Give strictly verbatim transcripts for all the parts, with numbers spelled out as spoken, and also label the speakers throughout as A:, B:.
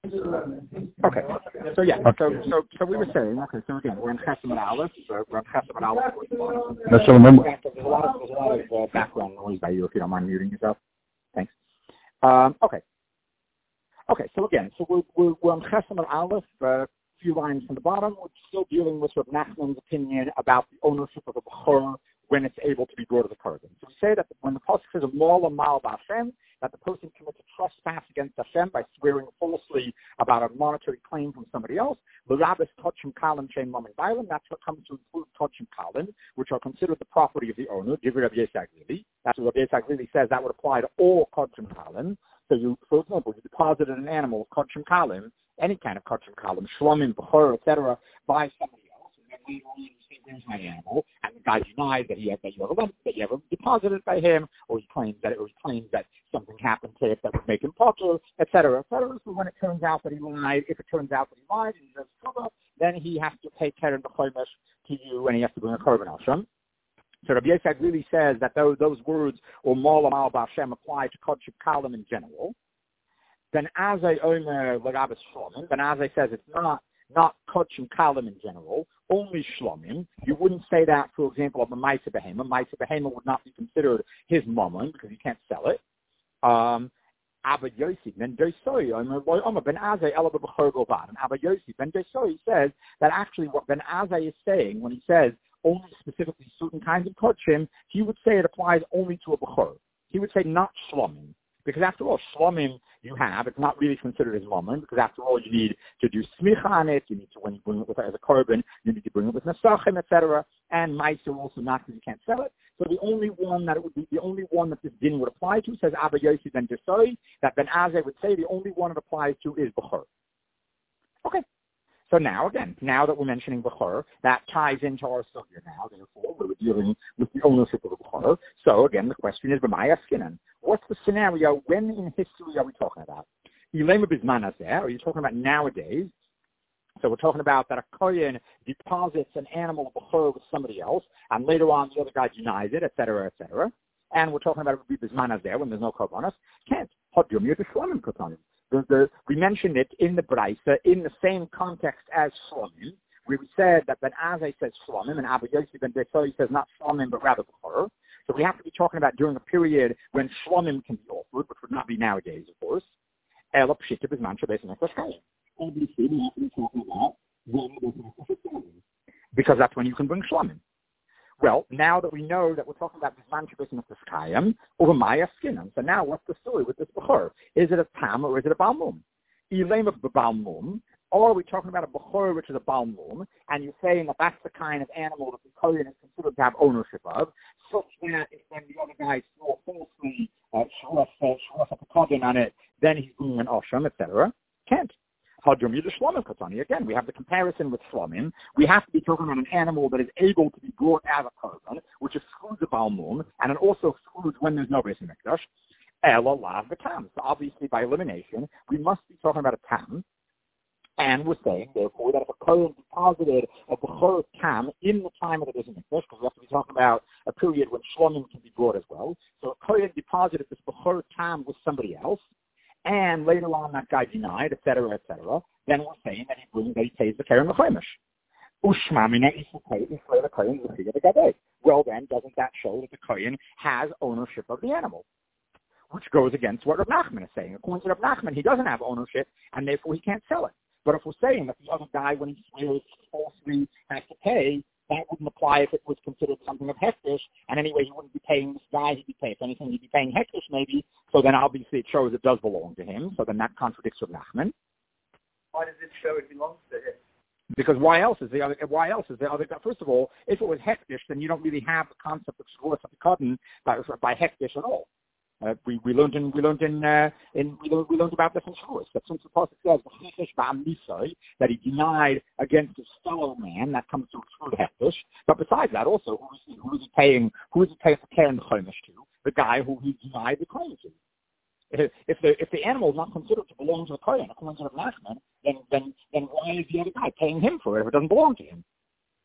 A: Okay, so yeah, so so so we were saying, okay, so again, we're in Chesed and Aleph, so we're in Chesed and Aleph.
B: That's so remember.
A: There's a lot of, there's a lot of uh, background noise by you if you don't mind muting yourself. Thanks. Um, okay. Okay, so again, so we're, we're, we're on Chesed and Aleph, a uh, few lines from the bottom. We're still dealing with Reb Nachman's opinion about the ownership of a Bechor when it's able to be brought to the Korban. So we say that when the pasuk says a mal amal b'Hashem, that the person commits a trespass against Hashem by swearing falsely about a monetary claim from somebody else. L'rabis tochim kalim shein mom and bailim. That's what comes to include tochim kalim, which are considered the property of the owner. Divrei Rabbi Yitzchak Lili. That's what Rabbi Yitzchak Lili says. That would apply to all tochim kalim. So you, for example, you deposited an animal, tochim kalim, any kind of tochim kalim, shlomim, bechor, et cetera, by somebody else, and then later on you say, "There's my animal," and the guy denies that he had, that you ever that you ever deposited it by him, or he claims that or he claims that something happened to it that would make him popular, et cetera, et cetera. So when it turns out that he lied, if it turns out that he lied and he does trouble, then he has to pay keren b'chomesh to you, and he has to bring a korban Hashem. So Rabbi Yitzchak really says that those, those words, or mal amal b'Hashem, apply to kodshim kalim in general. Then Azai Omer L'Rabis Shlomim, then Azai says it's not not kodshim kalim in general, only shlomim. You wouldn't say that, for example, of a ma'aseh behema. Ma'aseh behema would not be considered his mammon because he can't sell it. Um, Abba Yossi ben Doisoi, Omer ben Azai Ela b'Bechor Govad. And Abba Yossi ben Doisoi says that actually what Ben Azai is saying when he says only specifically certain kinds of kodshim, he would say it applies only to a bechor. He would say not shlomim. Because after all, shlomim you have, it's not really considered as mammon, because after all you need to do smicha on it, you need to, when you bring it with as a korban, you need to bring it with nesachim, et cetera, and ma'aser also not because you can't sell it. So the only one that it would be, the only one that this din would apply to, says Abba Yossi ben Desoi, that Ben Azai would say the only one it applies to is bechor. Okay. So now, again, now that we're mentioning Bechor, that ties into our sugya now, therefore, we're dealing with the ownership of the Bechor. So, again, the question is, B'maya Skinan, what's the scenario, when in history are we talking about? Ilema Bizman Hazeh, are you talking about nowadays? So we're talking about that a kohen deposits an animal Bechor with somebody else, and later on the other guy denies it, et cetera, et cetera. And we're talking about it would be Bizman Hazeh, when there's no korbanos. Can't. Hodjum Yudishlamim Kotanim. The, the, we mentioned it in the Braisa in the same context as Shlomim, where we said that Ben Azai says Shlomim and Abba Yossi ben Desoi says not Shlomim but rather Bechor. So we have to be talking about during a period when Shlomim can be offered, which would not be nowadays, of course. Ela Pshita Bizman Shabes Nefesh Chaim. Obviously, we have to be talking about when there's Nefesh Chaim, because that's when you can bring Shlomim. Well, now that we know that we're talking about this man Shabbos Nefesh Chaim, over Maya Skinan. So now what's the story with this Bechor? Is it a Tam or is it a Balmum? Ilema Balmum, or are we talking about a Bechor which is a Balmum, and you're saying that that's the kind of animal that the Kohen is considered to have ownership of, such that if when the other guy swore falsely, uh, Shuraf on it, then he's doing an Osham, et cetera. Can't. Again, we have the comparison with Shlomim. We have to be talking about an animal that is able to be brought as a korban, which excludes a balmum, and it also excludes when there's no Beis Hamikdash. Ela lav the tam. So obviously, by elimination, we must be talking about a tam, and we're saying, therefore, that if a kohen deposited a bechor tam in the time of the Beis Hamikdash, because we have to be talking about a period when Shlomim can be brought as well, so a kohen deposited this bechor tam with somebody else, and later on that guy denied, et cetera, et cetera, then we're saying that he brings, that he pays the keren l'chomesh. Well then, doesn't that show that the kohen has ownership of the animal? Which goes against what Reb Nachman is saying. According to Reb Nachman, he doesn't have ownership, and therefore he can't sell it. But if we're saying that the other guy, when he swears falsely, has to pay, that wouldn't apply if it was considered something of hektish, and anyway, he wouldn't be paying this guy, he'd be paying, if anything, he'd be paying hektish maybe, so then obviously it shows it does belong to him, so then that contradicts with Nachman.
C: Why does it show it belongs to him?
A: Because why else is the other, why else is the other, first of all, if it was hektish, then you don't really have the concept of shvuas hapikadon by, by hektish at all. Uh, we we learned in we learned in uh, in we learned, we learned about this in Shavuos that since the pasuk says that he denied against his fellow man, that comes to exclude hektish. But besides that, also who is he, who is he paying? Who is he paying for keren chomesh to? The guy who he denied the claim to. If, if the if the animal is not considered to belong to the kohen, according to the Nachman, then then then why is the other guy paying him for it if it doesn't belong to him?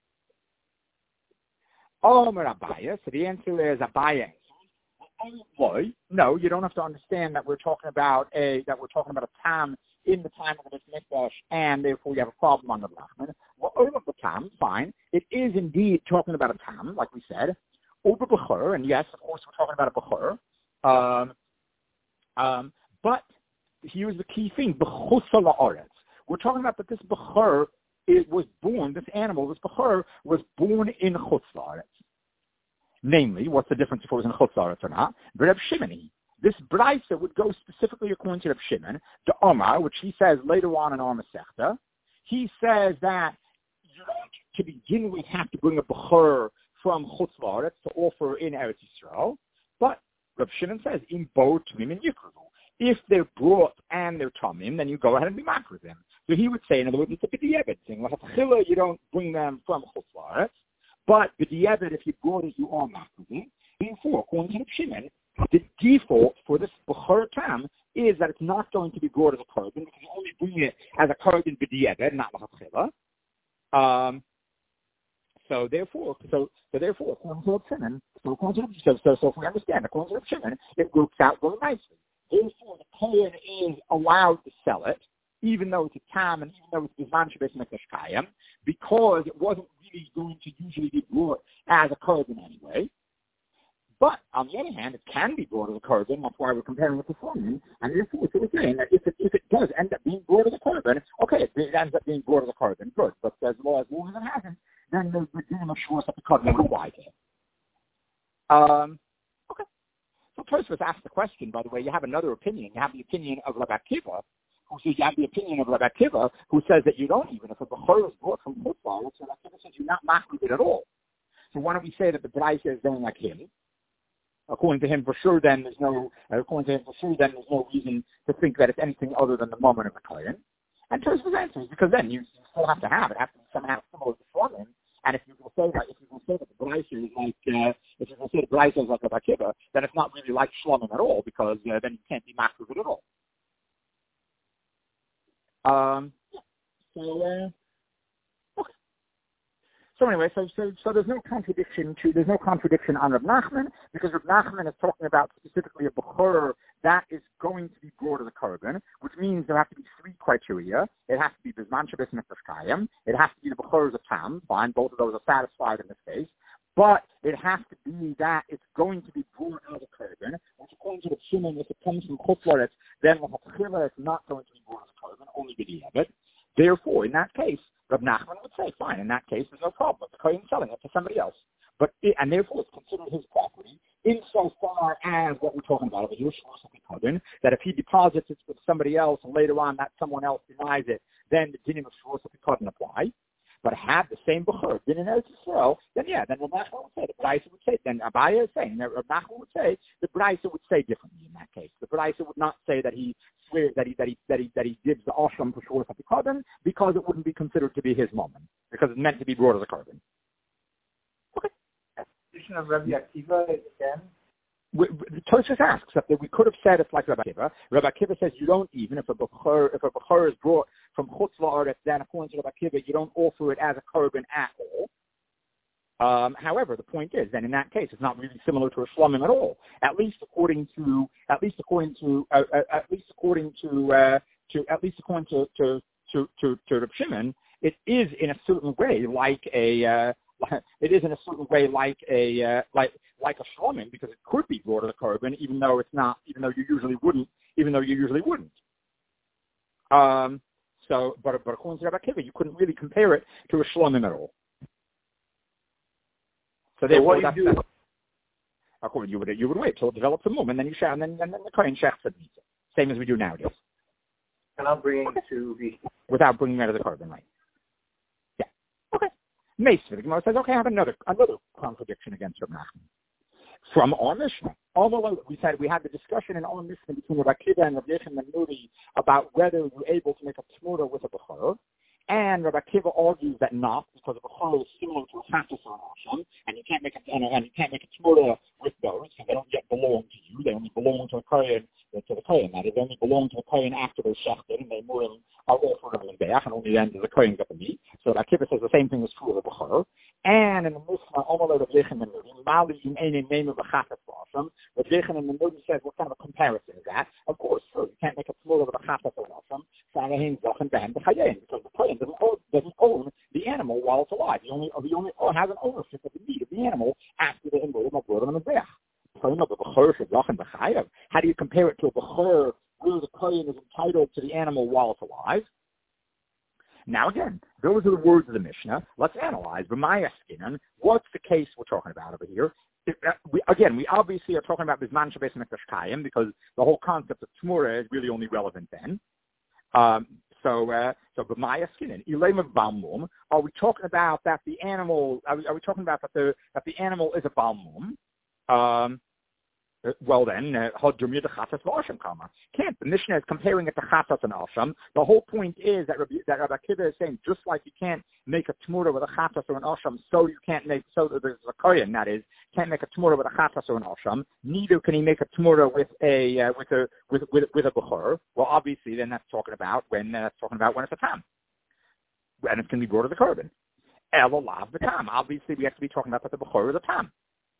A: Omer Abaya. So the answer is Abaya. No, you don't have to understand that we're talking about a that we're talking about a tam in the time of the Beit Mikdash, and therefore you have a problem on the Nachman. Well, over the tam, fine. It is indeed talking about a tam, like we said. Over Bechor, and yes, of course, we're talking about a Bechor. Um, um, but here's the key thing: Bechutz la'aretz. We're talking about that this Bechor it was born. This animal, this Bechor, was born in Chutz la'aretz. Namely, what's the difference if it was in Chutz la'aretz or not? Reb Shimon. This Braisa would go specifically according to Reb Shimon, the Omar, which he says later on in our Masechta. He says that you don't, to begin with, have to bring a Bechor from Chutz la'aretz to offer in Eretz Yisrael, but Reb Shimon says, in bo Tumim and Yikru. If they're brought and they're Tumim, then you go ahead and be makar with them. So he would say, in other words, it's a b'di'evet thing. You don't bring them from Chutz la'aretz, but b'di'evet, if you brought it, you are makar with them. Therefore, according to Reb Shimon, the default for this Bechor tam is that it's not going to be brought as a korban, because you only bring it as a korban b'di'evet, not l'chachila. Um, So therefore, so so therefore, according to Reb Shimon, so according to so, so so if we understand, according to Reb Shimon, it works out very nicely. Therefore, the kohen is allowed to sell it, even though it's a tam and even though it's bizman shebes mikdash kayim, because it wasn't really going to usually be brought as a korban anyway. But on the other hand, it can be brought as a korban. That's why we're comparing it to Foreman. And therefore, so we're saying that if it if it does end up being brought as a korban, okay, it, it ends up being brought as a korban, good. But as long as long as it hasn't, then the beginning of Shavuos at the korban will apply to it. Um, okay. So Tosfos asked the question. By the way, you have another opinion. You have the opinion of Rabbi Akiva, who says you have the opinion of Rabbi Akiva, who says that you don't even if a bechor is brought from Chutz la'aretz, so Rabbi Akiva says you're not machmir it at all. So why don't we say that the Braisa is going like him? According to him, for sure, then there's no. According to him, for sure, then there's no reason to think that it's anything other than the moment of the kohen. And Tosfos answers because then you, you still have to have it. It has to be somehow similar to Foreman. And if you will say that, if you will say that the Braisa is like, uh, if you will say the Braisa is like a Akiva, then it's not really like Shlomim at all, because uh, then you can't be master of it at all. Um, yeah. So, uh, okay. So anyway, so, so so there's no contradiction to there's no contradiction on Reb Nachman, because Reb Nachman is talking about specifically a bechor that is going to be brought as a korban, which means there have to be three criteria. It has to be bizman shebes mikdash kayim. It has to be the bechor as a tam. Fine, both of those are satisfied in this case. But it has to be that it's going to be brought as a korban, which according to the Shimon, if it comes from Chutz la'aretz, then l'chachila is not going to be brought as a korban, only b'di'evet. Therefore, in that case, Reb Nachman would say, fine, in that case, there's no problem. The kohen selling it to somebody else. But it, and therefore, it's considered his property insofar as what we're talking about, that if he deposits it with somebody else and later on that someone else denies it, then the dinim of Shavuos Hakikoden apply. But have the same bechor been in Eretz Yisrael, then yeah, then Reb Nachman would say, the Braisa would say, then Abaya is saying, Reb Nachman would say, the Braisa would say differently in that case. The Braisa would not say that he swears that he that he that he that he gives the Ashram for Shavuos Hakikoden, because it wouldn't be considered to be his moment, because it's meant to be brought as a korban. Okay.
C: Position of Rabbi Akiva again.
A: Tosfos asks that we could have said it's like Rabbi Akiva. Rabbi Akiva says you don't even if a bechor if a bechor is brought from Chutz la'aretz, then according to Rabbi Akiva you don't offer it as a korban at all. Um, however, the point is, then in that case, it's not really similar to a shlomim at all. At least according to at least according to uh, uh, at least according to uh, to at least according to to to to, to Reb Shimon, it is in a certain way like a. Uh, It is in a certain way like a uh, like like a shlomim, because it could be brought as a korban, even though it's not, even though you usually wouldn't, even though you usually wouldn't. Um. So, but but according to Rabbi Akiva, you couldn't really compare it to a shlomim at all. So,
C: so what do you do?
A: According you would you would wait till it develops a mum, and then you share, and then and then the kohen shechs it, same as we do nowadays.
C: And I'm bringing to the
A: without bringing it as a korban, right? Yeah. Okay. Meisver, the Gemara says, okay, I have another another contradiction against Reb Nachman. From our Mishnah, although we said we had the discussion in our Mishnah between Rabbi Akiva and Rabbi Yechon and Nuri about whether you're able to make a tmura with a bechor, and Rabbi Akiva argues that not, because a bechor is similar to a chatas or an asham, and you can't make a and, and you can't make a tmura with those, because they don't yet belong to you. They only belong to a kohen, to the kohen. That is, they only belong to the kohen after they're shechted, and they murim are offered on the Mizbeach, and only then does the kohen get the meat. So Rabbi Akiva says the same thing is true of the bechor. And in the Mishnah, Omer Rav Yechon and Nuri, Mali in any name of a chatas or asham. Rav Yechon and Nuri says, what kind of a comparison is that? Of course, sure, you can't make a tmura with a chatas or asham. Shein Zachen Behem B'Chayein, because the Kohen doesn't own, doesn't own the animal while it's alive. He only, he only has an ownership of the meat of the animal after the Himbolim of blood on the Mizbeach. How do you compare it to a Bechor where the Kohen is entitled to the animal while it's alive? Now again, those are the words of the Mishnah. Let's analyze. B'maya Skinan, what's the case we're talking about over here? It, uh, we, again, we obviously are talking about Bisman Shabbos Mikdash Kayim because the whole concept of Tmura is really only relevant then. Um, so, uh, so B'maya Skinan, Ilem of Balmum, are we talking about that the animal? Are we, are we talking about that the that the animal is a Balmum? Um, Well then, uh, can't. The Mishnah is comparing it to chatas and asham. The whole point is that Rabbi, that Rabbi Akiva is saying just like you can't make a tmura with a chatas or an asham, so you can't make so there's a kohen that is can't make a tmura with a chatas or an asham. Neither can he make a tmura with a uh, with a with with with a bechor. Well, obviously, then that's talking about when uh, that's talking about when it's a tam, and it can be brought to the korban. Elolav the tam. Obviously, we have to be talking about that the bechor is a tam.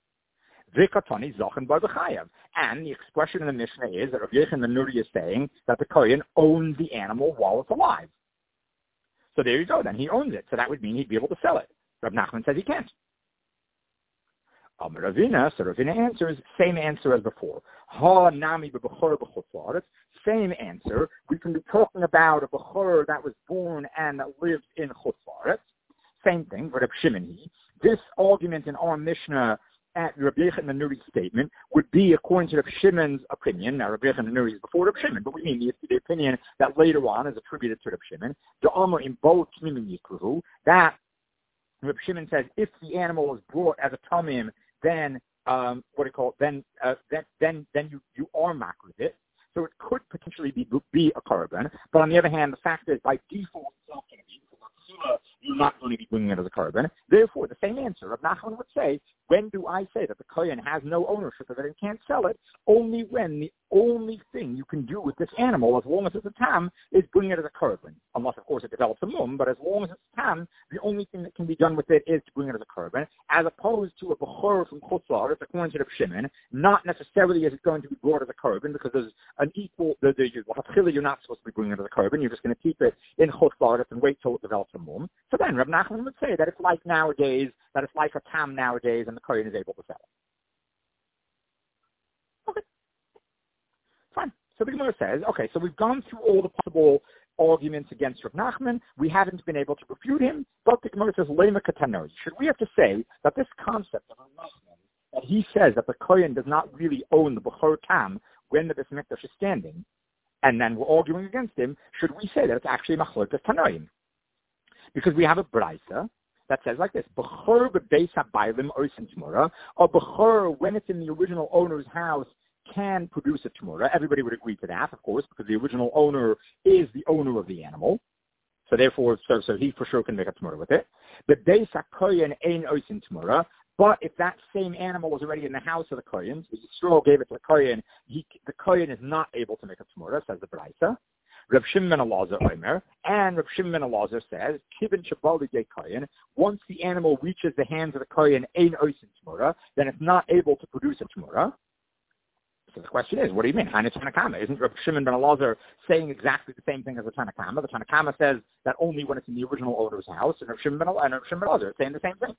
A: And the expression in the Mishnah is that Rav Yechon the Nuri is saying that the Kohen owns the animal while it's alive. So there you go, then he owns it. So that would mean he'd be able to sell it. Rav Nachman says he can't. Um, Ravina, so Ravina answers, same answer as before. Ha nami b'bechor b'chutz. Same answer. We can be talking about a bechor that was born and that lives in chutz. Same thing, but Rav Shimon. This argument in our Mishnah at Rabbi Yechon the Nuri's statement would be according to Rabbi Shimon's opinion. Now, Rabbi Yechon the Nuri is before Rabbi Shimon, but we mean the, the opinion that later on is attributed to Rabbi Shimon. The Amar in both Yikruhu, that Rabbi Shimon says if the animal is brought as a tamim, then um, what do you call it? Then uh, then then then you you are mak with it. So it could potentially be be a korban. But on the other hand, the fact is by default it's not going to be. You're not going to be bringing it as a korban. Therefore, the same answer Rav Nachman would say, when do I say that the kohen has no ownership of it and can't sell it? Only when the only thing you can do with this animal, as long as it's a tam, is bring it as a korban. Unless, of course, it develops a mum, but as long as it's tam, the only thing that can be done with it is to bring it as a korban, as opposed to a bechor from Chutz La'aretz, according to Rav Shimon, not necessarily is it going to be brought as a korban, because there's an equal, the, the, you're not supposed to be bringing it as a korban, you're just going to keep it in Chutz La'aretz and wait till it develops a mum. So then Rav Nachman would say that it's like nowadays, that it's like a tam nowadays, and the kohen is able to sell it. Okay. Fine. So the Gemara says, okay, so we've gone through all the possible arguments against Rav Nachman. We haven't been able to refute him, but the Gemara says, Lema Katanoi. Should we have to say that this concept of Rav Nachman, that he says that the kohen does not really own the Bechor Tam when the Beis Mikdash is standing, and then we're arguing against him, should we say that it's actually Machlokes Tanoim? Because we have a Braisa that says like this, Bechor bebeis habaylim oisin tmura, or Bechor, when it's in the original owner's house, can produce a tmura. Everybody would agree to that, of course, because the original owner is the owner of the animal. So therefore, so, so he for sure can make a tmura with it. Bebeis hakoyen ein oisin tmura, but if that same animal was already in the house of the kohen, so Yisrael gave it to the kohen, he, the kohen is not able to make a tmura, says the Braisa. Rav Shimon ben Elazar Omer, and Rav Shimon ben Elazar says, Kivin Shabali Ye Kohen, once the animal reaches the hands of the Kohen, Ein Oisin Tmura, then it's not able to produce a Tmura. So the question is, what do you mean? Hainu Tanakama. Isn't Rav Shimon ben Elazar saying exactly the same thing as the Tanakama? The Tanakama says that only when it's in the original owner's house, and Rav Shimon ben Elazar, and Rav Shimon ben Elazar are saying the same thing.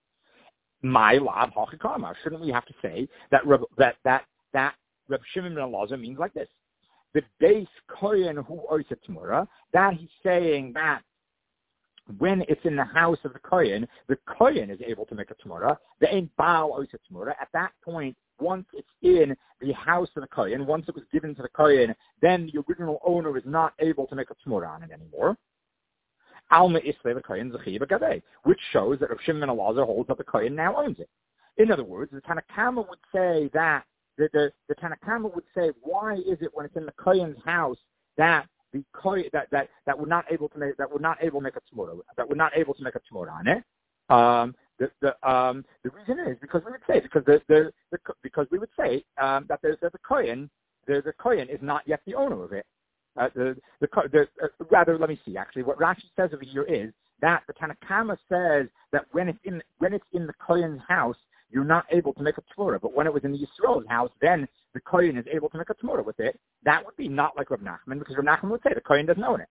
A: My lav hachikama. Shouldn't we have to say that that that that Rav Shimon ben Elazar means like this? The base kohen who owes a tmura, that he's saying that when it's in the house of the kohen, the kohen is able to make a tmura. The ein baal owes a tmura. At that point, once it's in the house of the kohen, once it was given to the kohen, then the original owner is not able to make a tmura on it anymore. Alma isle the kohen zechi b'gadei, which shows that Rav Shimon ben Elazar holds that the kohen now owns it. In other words, the Tanakama would say that The, the, the Tanakama would say, why is it when it's in the kohen's house that the kohen that, that, that we're not able to make that we're not able to make a tmura that we're not able to make a tmura on it? Um, the the um, the reason is because we would say because the, the, the because we would say um, that there's the kohen the the kohen is not yet the owner of it. Uh, the the, the uh, rather let me see actually what Rashi says over here is that the Tanakama says that when it's in when it's in the kohen's house, you're not able to make a tmura, but when it was in the Yisrael's house, then the kohen is able to make a tmura with it. That would be not like Rav Nachman, because Rav Nachman would say the kohen doesn't own it.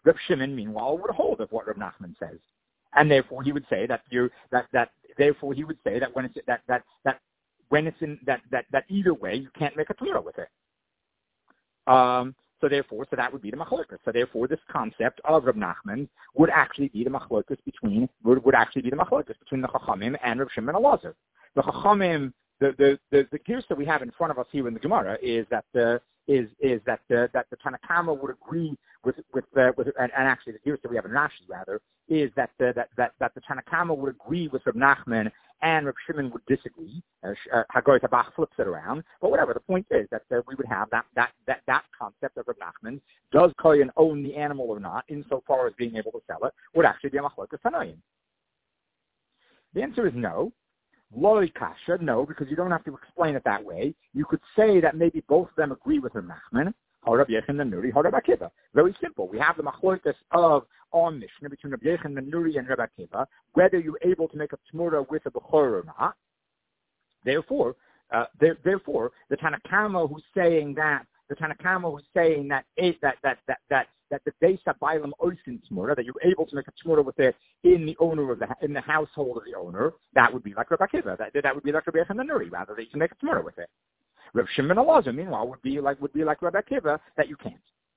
A: Reb Shimon, meanwhile, would hold of what Reb Nachman says. And therefore he would say that you that, that therefore he would say that when it's that that, that when it's in that, that, that either way you can't make a Torah with it. Um So therefore, so that would be the machlokas. So therefore, this concept of Reb Nachman would actually be the machlokas between would, would actually be the machlokas between the Chachamim and Reb Shimon and Elazar. The Chachamim, the the the, the gears that we have in front of us here in the Gemara is that the is is that the that the Tanakama would agree with with uh, with and, and actually the gears that we have in Rashi rather is that the, that that that the Tanakama would agree with Reb Nachman and Reb Shimon would disagree. Hagoy uh, Tabach flips it around, but whatever. The point is that uh, we would have that that that that concept of Reb Nachman. Does Kohen own the animal or not, insofar as being able to sell it, would actually be a machlokas tanoim. The answer is no. Loi kasha, no, because you don't have to explain it that way. You could say that maybe both of them agree with Reb Nachman. Harab Yechon and Nuri, Harab Akiva. Very simple. We have the machlokas of our Mishnah between Reb Yechon and Nuri and Reb Akiva, whether you're able to make a tmura with a bechor or not. Therefore, uh, there, therefore, the Tanakama who's saying that the Tanakama who's saying that that that that that that, that the Beis Bailam Oisin tmura, that you're able to make a tmura with it in the owner of the in the household of the owner, that would be like Reb Akiva. That that would be like Reb Yechon and Nuri. Rather, they can make a tmura with it. Reb Shimon and Elazar, meanwhile, would be like would be like Reb Akiva that you can't.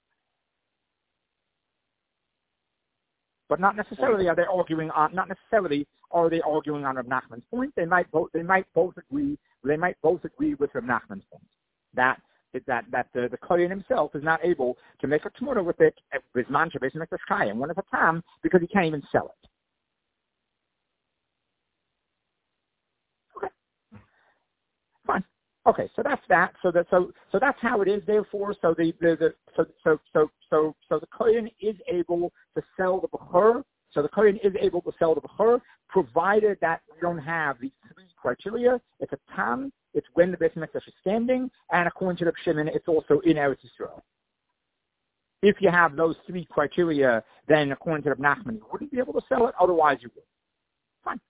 A: But not necessarily are they arguing on. Not necessarily are they arguing on Reb Nachman's point. They might both. They might both agree. They might both agree with Reb Nachman's point that that that the, the Kohen himself is not able to make a tmura with it bisman shabeis mikdash chayim one at a time because he can't even sell it. Okay, fine. Okay, so that's that. So that so so that's how it is. Therefore, so the the, the so so so so so the Kohen is able to sell the bechor. So the Kohen is able to sell the bechor, provided that we don't have these three criteria. It's a tam. It's when the Beis Mikdash is standing, and according to Reb Shimon, it's also in Eretz Yisrael. If you have those three criteria, then according to Reb Nachman, you wouldn't be able to sell it. Otherwise, you would. Fine.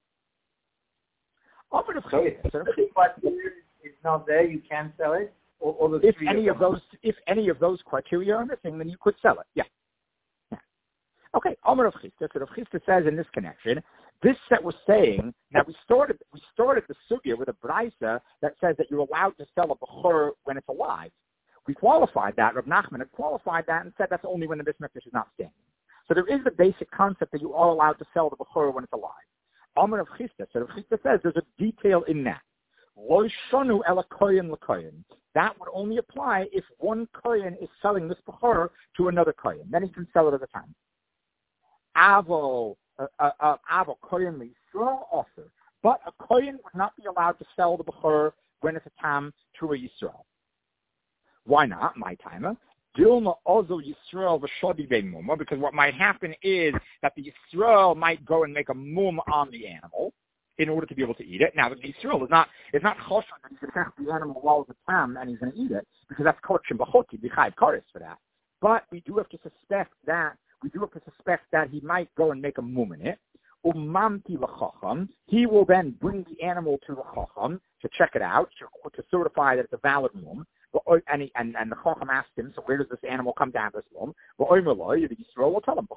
C: So if the criteria is not there, you can sell it. Or, or the
A: if any of, of those, if any of those criteria are missing, then you could sell it. Yeah. yeah. Okay. Omer of Chisda. So Rav Chisda says in this connection, this that we're saying that we started, we started the sugya with a brisa that says that you're allowed to sell a bechor when it's alive. We qualified that. Rav Nachman had qualified that and said that's only when the Beis Mikdash is not standing. So there is the basic concept that you are allowed to sell the bechor when it's alive. Omer of Chisda. So Rav Chisda says there's a detail in that. Lo shonu ela kohen lekohen. That would only apply if one kohen is selling this bechor to another kohen. Then he can sell it at a time. Avo, avo kohen leYisrael offer, but a kohen would not be allowed to sell the bechor when it's a tam to a Yisrael. Why not? My timer. Dilma ozo Yisrael v'shodi be'muma, because what might happen is that the Yisrael might go and make a mum on the animal in order to be able to eat it. Now, the Yisrael is not it's not choshen that he's going to take the animal while it's a tam and he's going to eat it, because that's kochim b'choti b'chayv kares for that. But we do have to suspect that we do have to suspect that he might go and make a mum in it. Umamti l'chacham. He will then bring the animal to the chacham to check it out, to, to certify that it's a valid mum. And, he, and, and the chacham asked him, so where does this animal come down, this mum? The Yisrael will tell him,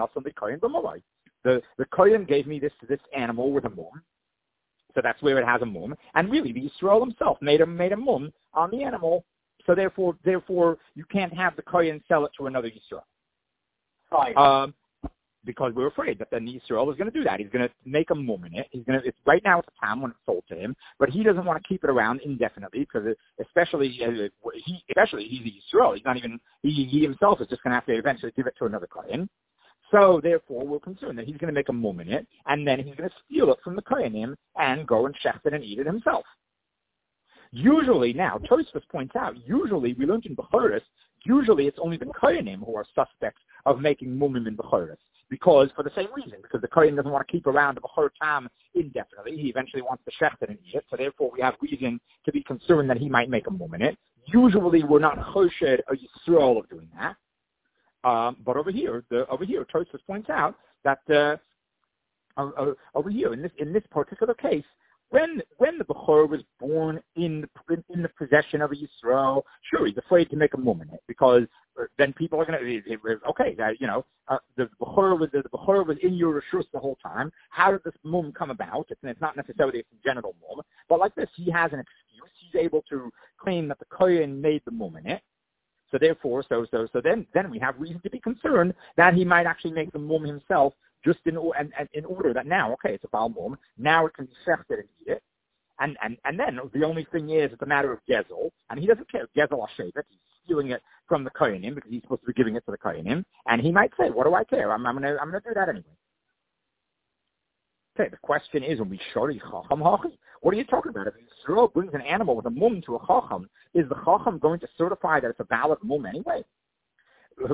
A: the the kohen gave me this this animal with a mum, so that's where it has a mum. And really, the Yisrael himself made a made a mum on the animal. So therefore, therefore, you can't have the kohen sell it to another Yisrael.
C: Right.
A: Um, because we're afraid that then the Yisrael is going to do that. He's going to make a mum in it. He's going to. It's right now it's a tam when it's sold to him, but he doesn't want to keep it around indefinitely because, it, especially uh, he, especially he's a Yisrael. He's not even. He, he himself is just going to have to eventually give it to another kohen. So therefore, we're concerned that he's going to make a mum in it, and then he's going to steal it from the kohenim and go and shecht it and eat it himself. Usually, now Tosfos points out, usually we learned in Bechoros, usually it's only the kohenim who are suspects of making mumim in Bechoros. Because, for the same reason, because the kohen doesn't want to keep around the bechor tam indefinitely. He eventually wants to shecht it and eat it. So therefore, we have reason to be concerned that he might make a mum in it. Usually, we're not choshed a Yisrael of doing that. Um, but over here, the, over here, Tosfos points out that uh, uh, over here in this in this particular case, when when the Bechor was born in the, in, in the possession of a Yisrael, sure, he's afraid to make a mum in it because then people are going to, okay, that, you know, uh, the Bechor was the, the Bechor was in your Rishus the whole time. How did this mum come about? It's, it's not necessarily a congenital mum, but like this, he has an excuse. He's able to claim that the Kohen made the mum in it. So therefore, so so so then then we have reason to be concerned that he might actually make the mum himself, just in and, and in order that now, okay, it's a Baal mum, now it can be shechted and eat it, and and and then the only thing is it's a matter of gezel, and he doesn't care gezel hashevet, he's stealing it from the kohenim because he's supposed to be giving it to the kohenim, and he might say, what do I care? I'm I'm gonna I'm gonna do that anyway. Okay, the question is, when we shori chacham hachi, what are you talking about? If Yisrael brings an animal with a mum to a chacham, is the chacham going to certify that it's a valid mum anyway? You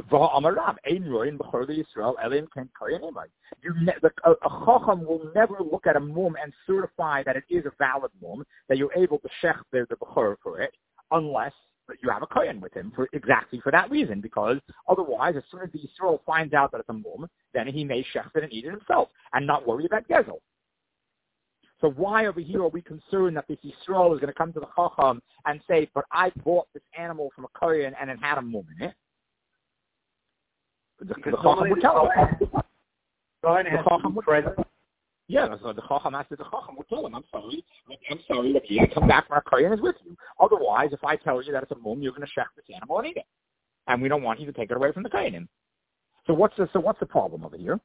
A: ne- the, a, a chacham will never look at a mum and certify that it is a valid mum, that you're able to shech the, the bechor for it, unless you have a kohen with him for exactly for that reason, because otherwise, as soon as the Yisrael finds out that it's a mum, then he may shech it and eat it himself and not worry about gezel. So why over here are we concerned that this Yisrael is going to come to the chacham and say, but I bought this animal from a kohen and it had a mum in it? The, the chacham would tell him. The chacham would present. Yeah, so the chacham asked the chacham would tell him, I'm sorry, I'm sorry, look, you come back from our kohen is with you. Otherwise, if I tell you that it's a mum, you're going to shech this animal and eat it, and we don't want you to take it away from the kohenim. So what's the so what's the problem over here?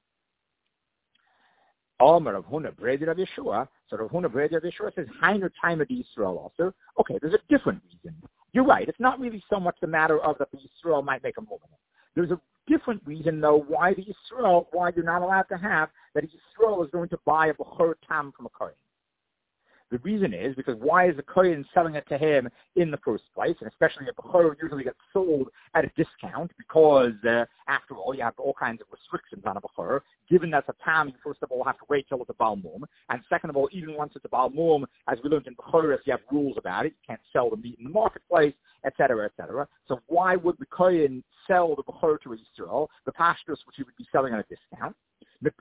A: Omer of Huna Breder of Yeshua. So Rav Huna Breder of Yeshua says, Hainer time of the Yisrael also. Okay, there's a different reason. You're right. It's not really so much the matter of that the Yisrael might make a mum in it. There's a different reason, though, why the Yisrael, why you're not allowed to have that a Yisrael is going to buy a Bechor Tam from a Kohen. The reason is because why is the Kohen selling it to him in the first place? And especially a Bechor usually gets sold at a discount because, uh, after all, you have all kinds of restrictions on a Bechor. Given that's a Tam, you first of all have to wait till it's a Baal Mum. And second of all, even once it's a Baal Mum, as we learned in Bechoros, you have rules about it. You can't sell the meat in the marketplace, et cetera, et cetera. So why would the Kohen sell the Bechor to a Yisrael, the pastures which he would be selling at a discount? The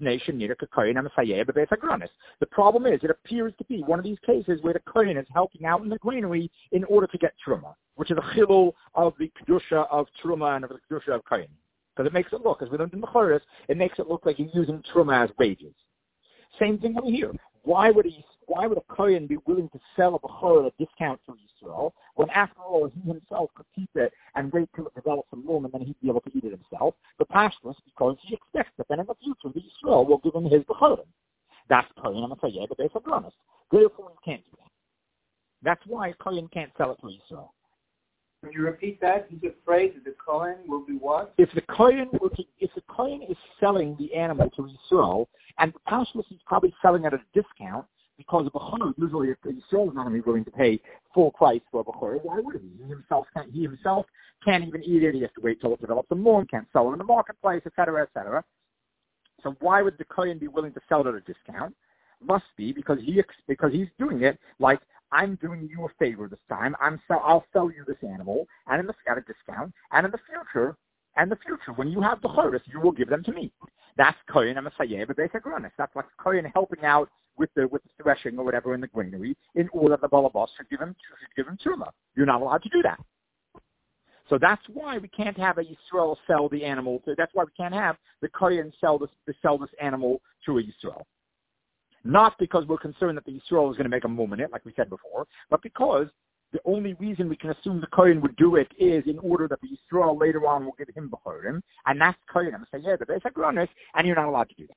A: problem is, it appears to be one of these cases where the kohen is helping out in the granary in order to get truma, which is a chilul of the kedusha of truma and of the kedusha of kohen. Because it makes it look, as we learned in the Bechoros, it makes it look like he's using truma as wages. Same thing over here. Why would he? Why would a kohen be willing to sell a bechor at a discount to Yisrael when, after all, he himself could keep it and wait till it develops a mum and then he'd be able to eat it himself? The pashtus, because he expects that then in the future the Yisrael will give him his bechorim. That's kohen and a the base of honest. Therefore, he can't do that. That's why a kohen can't sell it to Yisrael.
C: Can you repeat that? He's afraid that the kohen will do what?
A: If the kohen were to, if the kohen is selling the animal to Yisrael, and the pashtus is probably selling at a discount, because a bechor, usually a Yisrael is not going to be willing to pay full price for a bechor. Why would he? He himself can't, he himself can't even eat it. He has to wait till it develops some more, can't sell it in the marketplace, et cetera, et cetera. So why would the kohen be willing to sell it at a discount? Must be because he because he's doing it like, I'm doing you a favor this time. I'm sell, I'll sell you this animal and in the, at a discount, and in the future, and the future, when you have bechoros, you will give them to me. That's kohen and Messiah, but basic runners. That's like kohen helping out with the with the threshing or whatever in the granary in order that the balabas should give him should give him truma. You're not allowed to do that. So that's why we can't have a Yisrael sell the animal. To, that's why we can't have the kohen sell this sell this animal to a Yisrael. Not because we're concerned that the Yisrael is going to make a mum in it, like we said before, but because the only reason we can assume the kohen would do it is in order that the Yisrael later on will give him bechorim, and that's kohen and Messiah, the basic runners, and you're not allowed to do that.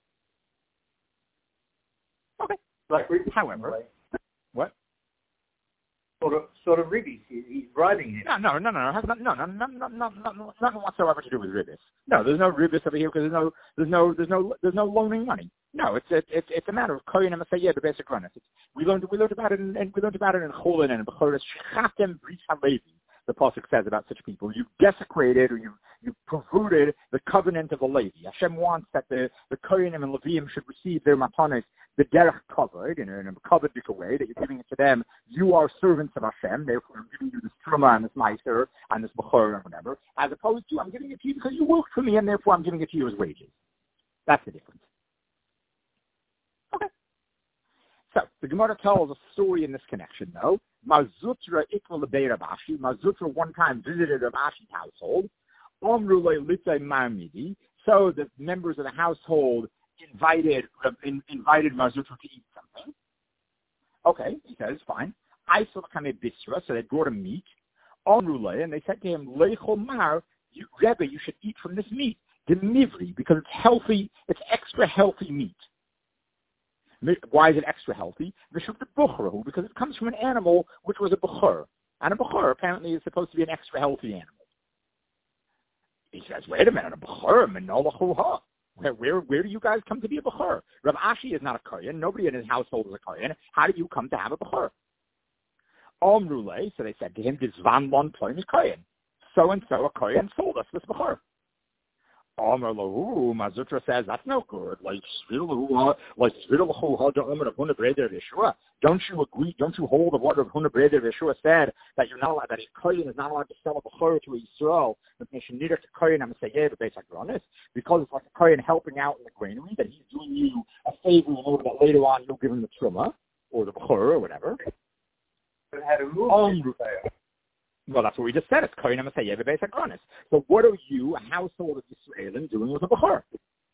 A: Okay.
C: Like,
A: however, what?
C: Sort of, sort of ribbies. He, he's bribing him.
A: No, no, no, no, it has not, no, no, no, no, no, no, nothing whatsoever to do with ribbis. No, there's no ribbis over here because there's no, there's no, there's no, there's no loaning money. No, it's it's it's, it's a matter of kohen and Messiah, the basic runners. We learned we learned about it in, and we learned about it in Cholin and in Bechoros. Shechatem bris halevi. The pasuk says about such people, you've desecrated or you you perverted the covenant of the Levi. Hashem wants that the the kohenim and Leviim should receive their matanos, the derech covered in a, in a covered way that you're giving it to them. You are servants of Hashem, therefore I'm giving you this truma and this meiser and this bechor and whatever, as opposed to I'm giving it to you because you worked for me and therefore I'm giving it to you as wages. That's the difference. Okay. So the Gemara tells a story in this connection, though. Mazutra ikla lebei Rav Ashi. Mazutra one time visited Rav Ashi's household. Omru le'litzei marmidi. So the members of the household invited in, invited Mazutra to eat something. Okay, he says, fine. I saw kame bisra, so they brought him meat. Omru le, and they said to him, leichol mar, you, Rebbe, you should eat from this meat. The mivri, because it's healthy, it's extra healthy meat. Why is it extra healthy? Because it comes from an animal which was a bechor. And a bechor apparently is supposed to be an extra healthy animal. He says, wait a minute, a bechor, menolachuha. Where, where, where do you guys come to be a bechor? Rav Ashi is not a kohen. Nobody in his household is a kohen. How do you come to have a bechor? Omrule, so they said to him, Dizvan lon ploim is kohen. So-and-so a kohen sold us this bechor. Omer lahu, Mazutra says, that's no good. Like, like don't you agree, don't you hold of what Rav Huna Breder Yeshua said, that you're not allowed, that a kohen is not allowed to sell a bechor to a Yisrael, neither to kohen ha'masayeh b'beis hagranis, because it's like a kohen helping out in the granary, that he's doing you a favor in order that later on you'll give him the truma, or the bechor, or whatever.
C: But had to move
A: um, Well, that's what we just said. It's kohen ha'masayeh b'beis hagranis. So what are you, a household of Yisraelim, doing with a bechor?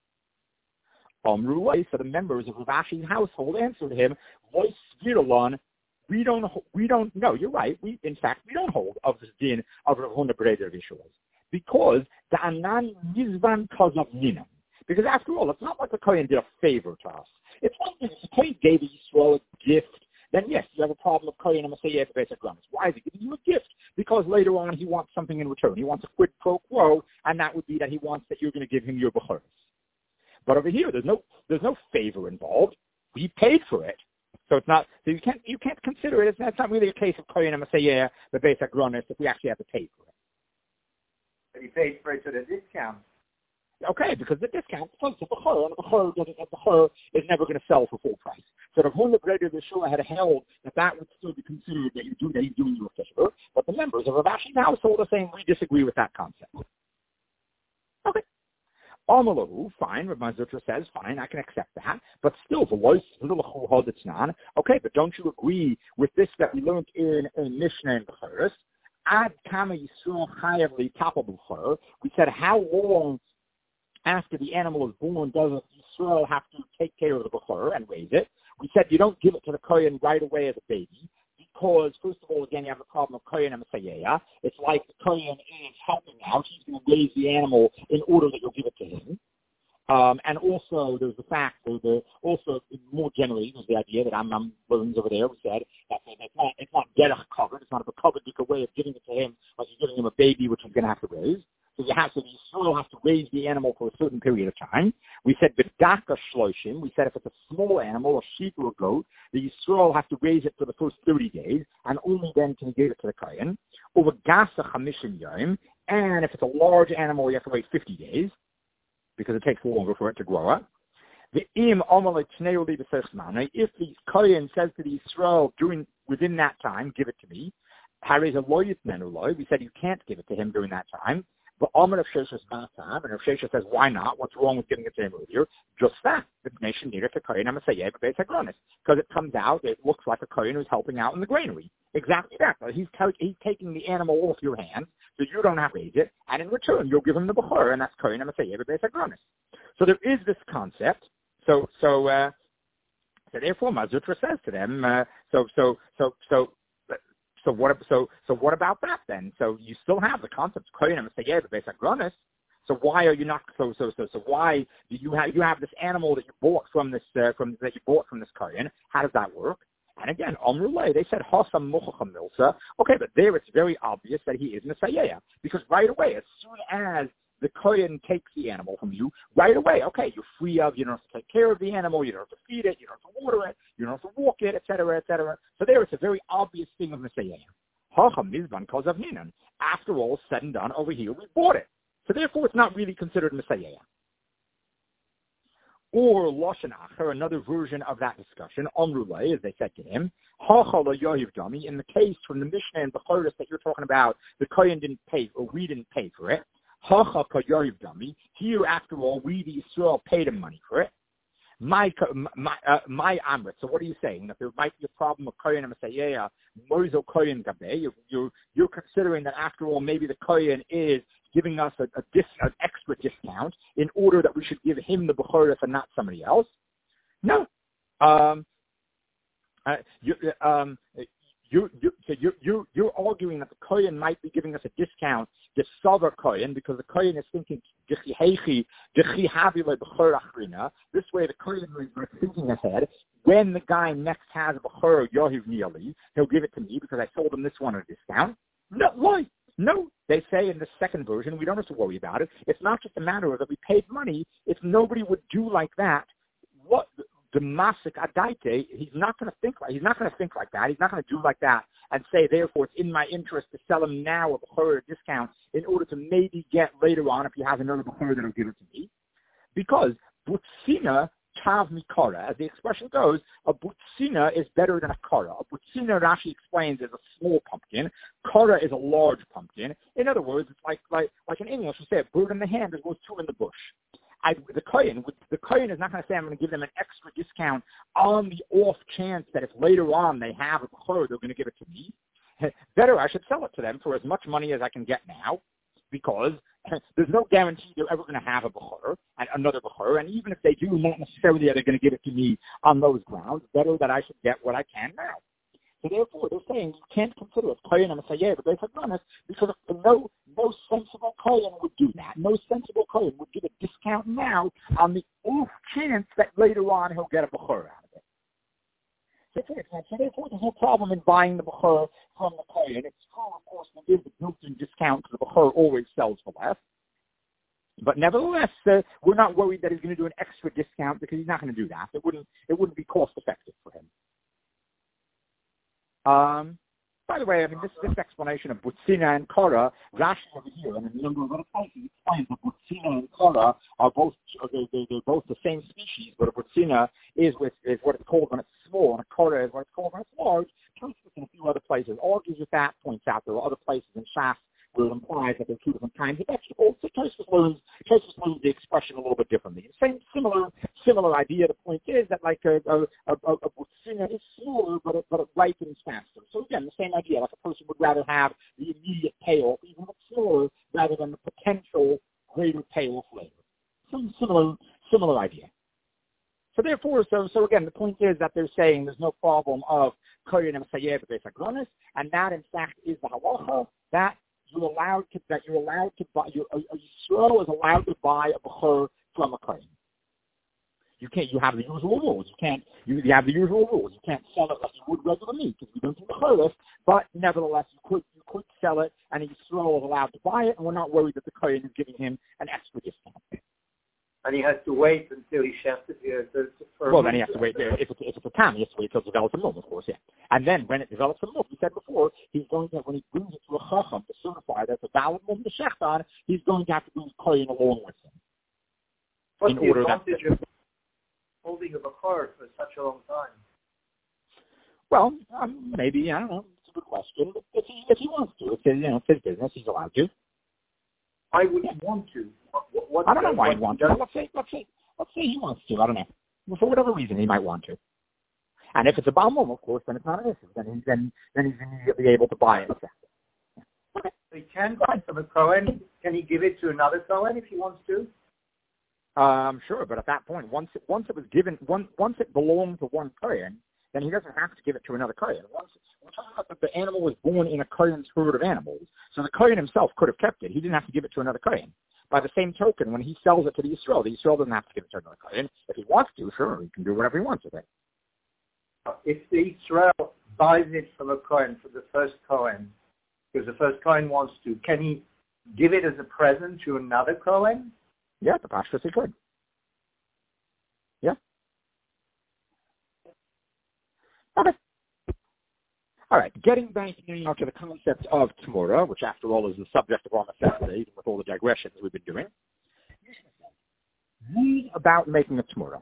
A: Amru, so the members of Rav Ashi's household answered him, Lois Viralon, we don't, we don't, no, you're right. We, in fact, we don't hold of this din of Rav Huna Breder Yeshua, because the Anan Mizvan Kazav Ninam. Because after all, it's not like the Kohen did a favor to us. It's one thing, if the Kohen gave Yisrael a gift, then yes, you have a problem of Kohen Ha'masayeh b'beis hagranis. Why is he giving you a gift? Because later on he wants something in return. He wants a quid pro quo, and that would be that he wants that you're going to give him your bechoros. But over here, there's no there's no favor involved. We paid for it, so it's not. So you can't you can't consider it. It's not, it's not really a case of Kohen Ha'masayeh b'beis hagranis if we actually have to pay for it.
C: But he paid for it at a discount.
A: Okay, because the discount is a bechor, and a bechor doesn't a bechor is never going to sell for full price. So the Huna Breder Yeshua had held that that would still be considered that you do that he's doing you a favor. But the members of Rav Ashi's household are saying we disagree with that concept. Okay. Amalahu, fine. Rav Mazutra says, fine, I can accept that. But still, the lois okay, but don't you agree with this that we learned in, in Mishnah and Bechoros? Ad kama Yisrael chayav li'tapel b'chor. We said how long after the animal is born does Yisrael have to take care of the bechor and raise it? We said you don't give it to the kohen right away as a baby, because first of all, again, you have a problem of kohen and masayeh. It's like the kohen is helping out; he's going to raise the animal in order that you'll give it to him. Um, and also, there's the fact that the also more generally, there's the idea that I'm, I'm learns over there. We said that it's not it's not derech covered. It's not a covered way of giving it to him, like you're giving him a baby, which he's going to have to raise. So you have to, the Yisrael has to raise the animal for a certain period of time. We said b'daka shloshim. We said if it's a small animal, a sheep or a goat, the Yisrael has to raise it for the first thirty days, and only then can he give it to the kohen. Over gasa chamishim yom, and if it's a large animal, you have to wait fifty days because it takes longer for it to grow up. The im omalei tnei b'sechman. If the kohen says to the Yisrael during within that time, give it to me. Harei a loyit menuloi. We said you can't give it to him during that time. But Amar of Sheshes Matam, and Rav Sheshes says, why not? What's wrong with giving it to him earlier? Just that. The nation needed to Kohen HaMasayeh b'beis hagranis. Because it comes out, it looks like a Kohen who's helping out in the granary. Exactly that. He's, t- he's taking the animal off your hands, so you don't have to raise it, and in return, you'll give him the bechor, and that's Kohen HaMasayeh b'beis hagranis. So there is this concept. So, so, uh, so therefore, Mazutra says to them, uh, so, so, so, so, So what? So so what about that then? So you still have the concept of kohen ha'masayeh b'beis hagranis. So why are you not? So so so so why do you have you have this animal that you bought from this uh, from that you bought from this kohen? How does that work? And again, Amrulay, they said Hasam Muchacham Milsa. Okay, but there it's very obvious that he is Messiah, because right away, as soon as the kohen takes the animal from you, right away, okay, you're free of, you don't have to take care of the animal, you don't have to feed it, you don't have to water it, you don't have to walk it, et cetera, et cetera. So there it's a very obvious thing of Messiah. After all said and done, over here, we bought it. So therefore, it's not really considered Messiah. Or Lashon Acher, another version of that discussion, Amrulay, as they said to him, in the case from the Mishnah and Bechoros that you're talking about, the kohen didn't pay, or we didn't pay for it. Here, after all, we, the Yisrael, paid him money for it. my my uh, my amrit. So what are you saying? That there might be a problem with kohen and Messiah, moizo kohen gabe. You're, you're you're considering that after all, maybe the kohen is giving us a, a dis, an extra discount in order that we should give him the bechorah and not somebody else. No. Um. Uh, you, um. You, you, so you, you, you're arguing that the kohen might be giving us a discount, the sover kohen, because the kohen is thinking, this way the kohen is thinking ahead. When the guy next has a bechorah yohiv niali, he'll give it to me because I sold him this one at a discount. No, why? No, they say in the second version, we don't have to worry about it. It's not just a matter of that we paid money. If nobody would do like that, what... The masik adaite, he's not going to think like he's not going to think like that. He's not going to do like that and say, therefore, it's in my interest to sell him now a bechorah discount in order to maybe get later on if he has another bechorah that'll give it to me. Because butzina tav mikara, as the expression goes, a butzina is better than a kara. A butzina, Rashi explains, is a small pumpkin. Kara is a large pumpkin. In other words, it's like like like in English, we say a bird in the hand is worth two in the bush. I, the kohen, the kohen is not going to say I'm going to give them an extra discount on the off chance that if later on they have a bechorah, they're going to give it to me. Better, I should sell it to them for as much money as I can get now, because there's no guarantee they're ever going to have a bechorah and another bechorah, and even if they do, not necessarily are they going to give it to me on those grounds. Better that I should get what I can now. So therefore, they're saying you can't consider it kohen and Messiah, but they said honest because no no sensible kohen would do that. No sensible kohen would give a discount now on the off chance that later on he'll get a bechorah out of it. So therefore, so therefore, there's no problem in buying the bechorah from the kohen. It's true, of course, there is a built-in discount because the bechorah always sells for less. But nevertheless, uh, we're not worried that he's going to do an extra discount because he's not going to do that. It wouldn't it wouldn't be cost effective for him. Um, by the way, I mean, this this explanation of Butzina and Korah, Rashi over here, and in a number of other places, explains that Butzina and Korah are both, they, they, they're both the same species, but a Butzina is, with, is what it's called when it's small, and a Korah is what it's called when it's large. Tosfos in a few other places argues with that, points out there are other places in Shas where it implies that there are two different kinds of vegetables. So Tosfos learns, Tosfos learns the expression a little bit differently. Same, similar, similar idea. The point is that like a, a, a, a butzina is smaller, but it, but it ripens faster. So again, the same idea. Like a person would rather have the immediate payoff, even if it's smaller, rather than the potential greater payoff later. Some similar, similar idea. So therefore, so so again, the point is that they're saying there's no problem of kohen and Messiah but agronis, and that in fact is the halacha that you're allowed to that you're allowed to buy. You're, a, a Yisrael is allowed to buy a bechor from a kohen. You can't. You have the usual rules. You can't. You, you have the usual rules. You can't sell it like you would regular meat because we don't do bechoros. But nevertheless, you could you could sell it, and a Yisrael is allowed to buy it, and we're not worried that the kohen is giving him an extra discount.
C: And he has to wait until he chefs it. Yeah, for
A: well, then he has to wait. If it's, if it's a tam, he has to wait until it develops a mum, of course, yeah. And then when it develops a mum, we said before, he's going to, when he brings it to a chacham to certify that it's a valid mum to shecht on, he's going to have to bring kohen along with him.
C: What's
A: in
C: the
A: order
C: advantage
A: that,
C: of holding a bechor for such a long time?
A: Well, um, maybe, I don't know, it's a good question. But if he, if he wants to, it's his, you know, it's his business, he's allowed to.
C: I wouldn't want to. What, what,
A: I don't know why
C: what,
A: he'd want to. Let's say, let's say, let's say he wants to. I don't know. Well, for whatever reason, he might want to. And if it's a balmum, of course, then it's not an issue. Then he's then then he's immediately able to buy it.
C: Okay. He can buy from a kohen. Can he give it to another kohen if he wants to?
A: Um, sure, but at that point, once it, once it was given, once once it belonged to one kohen, then he doesn't have to give it to another kohen. Once we're talking about that the animal was born in a kohen's herd of animals, so the kohen himself could have kept it. He didn't have to give it to another kohen. By the same token, when he sells it to the Yisrael, the Yisrael doesn't have to give it to another kohen. If he wants to, sure, he can do whatever he wants with it.
C: If the Yisrael buys it from a kohen, from the first kohen, because the first kohen wants to, can he give it as a present to another kohen?
A: Yeah, the pashtus he could. Yeah. Okay. All right, getting back now to the concept of Tamura, which after all is the subject of our necessity, with all the digressions we've been doing. Read about making a Tamura.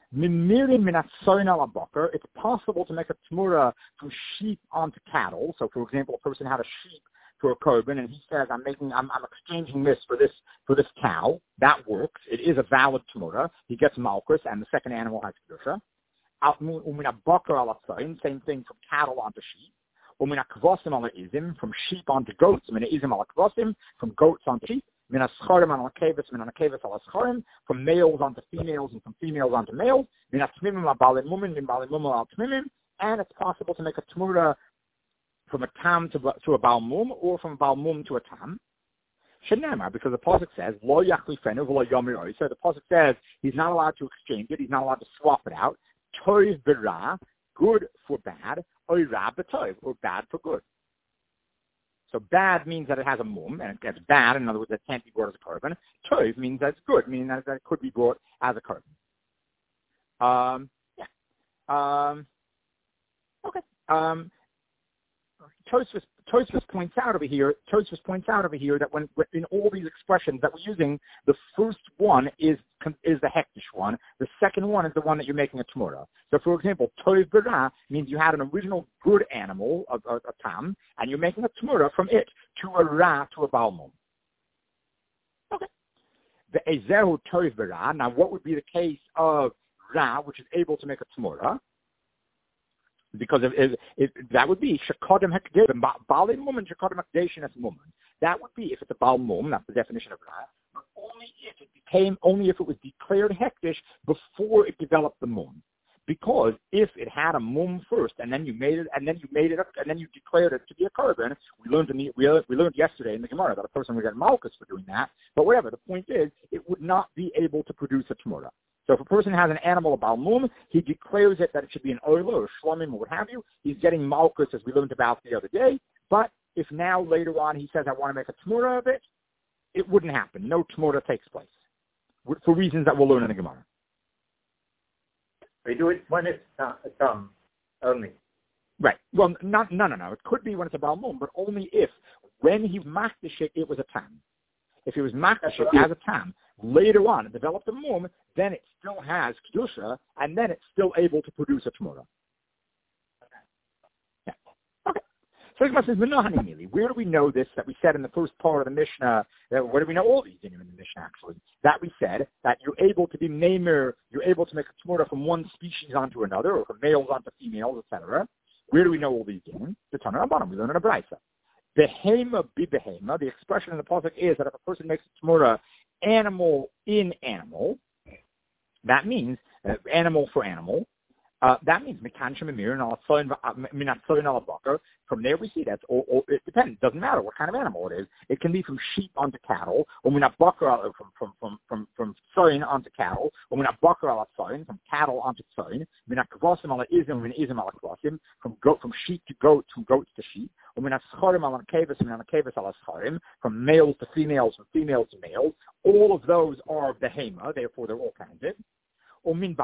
A: It's possible to make a Tamura from sheep onto cattle. So, for example, a person had a sheep for a korban, and he says, "I'm making, I'm, I'm exchanging this for this for this cow." That works. It it is a valid Tamura. He gets Malchus, and the second animal has Kedusha. Umina Bakar ala Tzayin, same thing from cattle onto sheep. Umina Kvosim ala Izim, from sheep onto goats. Umina Izim ala Kvosim, from goats onto sheep. Mina Scharim ala Kevis, Mina Kevis ala Scharim, from males onto females and from females onto males. Mina Tmimim ala Balin Mumin, Min Balin Mumin ala Tmimim. And it's possible to make a Tamura from a Tam to, to a Baal Mum, or from a Baal Mum to a Tam. Shenema, because the Pasuk says, Lo Yachlifenu v'lo Yomiroi. So the Pasuk says he's not allowed to exchange it, he's not allowed to swap it out. Toiv b'ra, good for bad, or ra b'toiv, or bad for good. So bad means that it has a mum, and it gets bad, in other words, it can't be brought as a carbon. Toiv means that it's good, meaning that it could be brought as a carbon. Um, yeah. Um, okay. Um, Tosfos, Tosfos points out over here. Tosfos points out over here that when in all these expressions that we're using, the first one is is the hektish one. The second one is the one that you're making a tamura. So, for example, toiv b'ra means you had an original good animal, a, a, a tam, and you're making a tamura from it to a ra to a balmum. Okay. The ezehu toiv b'ra. Now, what would be the case of ra, which is able to make a tamura? Because if, if, if that would be shekadim hekdesh, balin mumen shekadim hekdeshin as mumen. That would be if it's a bal mum. That's the definition of ra. But only if it became, only if it was declared hekdesh before it developed the mum. Because if it had a mum first, and then you made it, and then you made it up, and then you declared it to be a carbon, we learned in the, we, we learned yesterday in the Gemara that a person would get malchus for doing that. But whatever, the point is, it would not be able to produce a tamura. So if a person has an animal, a balmum, he declares it that it should be an oiler or shlomim or what have you. He's getting malchus, as we learned about the other day. But if now later on he says, I want to make a tamura of it, it wouldn't happen. No tamura takes place for reasons that we'll learn in the Gemara.
C: We do it when it's uh, a tam only.
A: Right. Well, not, no, no, no. It could be when it's a balmum, but only if when he makdish it, it was a tam. If he was makdish it as a tam, later on it developed a mum, then it still has kedusha, and then it's still able to produce a tamura. Yeah. Okay. So the Gemara says, where do we know this that we said in the first part of the Mishnah? Uh, where do we know all these in the Mishnah, actually? That we said that you're able to be namer, you're able to make a tamura from one species onto another, or from males onto females, et cetera. Where do we know all these things? The Tanna Rabbanan, we learn in a Braisa. Behema bi behema, the expression in the pasuk is that if a person makes a tamura animal in animal, that means uh, animal for animal. Uh, that means mekanshim emir and minatzoyin alabakar. From there we see that's or, or it depends. It doesn't matter what kind of animal it is. It can be from sheep onto cattle, or minatbakar from from from from from tzoyin onto cattle, or minatbakar ala tzoyin from cattle onto tzoyin. Minakvasim ala izim min izim ala kvasim from goat from sheep to goats, from goats to sheep. Or minascharim ala kevis min kevis ala scharim from males to females, from females to males. All of those are behema, therefore they're all counted. And you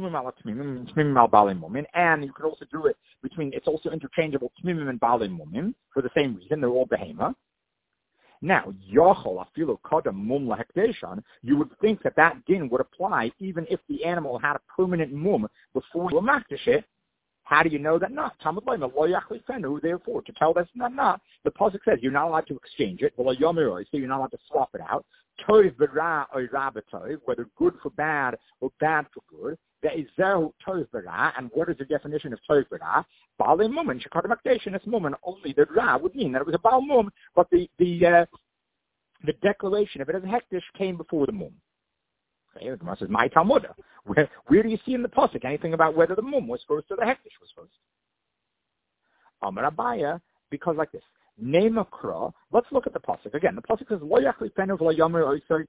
A: could also do it between, it's also interchangeable, tmimim and balim mumim, for the same reason, they're all behema. Now, yochol afilu kodam mum lahekdeshan, you would think that that din would apply even if the animal had a permanent mum before you makdish it. How do you know that not? Therefore, to tell that's not not, the pasuk says you're not allowed to exchange it, so you're not allowed to swap it out. Toiv b'ra or ra b'toiv, whether good for bad or bad for good. There is zehu toiv b'ra, and what is the definition of toiv b'ra? Baalei mumen, shekar makdeshin es mumen. Only the ra would mean that it was a baal mum, but the the uh, the declaration of it as a hektish came before the mum. Okay, the Gemara says, my Talmudah. Where, where do you see in the pasuk anything about whether the mum was first or the hektish was first? Amar Abaya, because like this. Name a kra. Let's look at the pasuk again. The pasuk says, "Lo yachli penu v'lo yomer oisay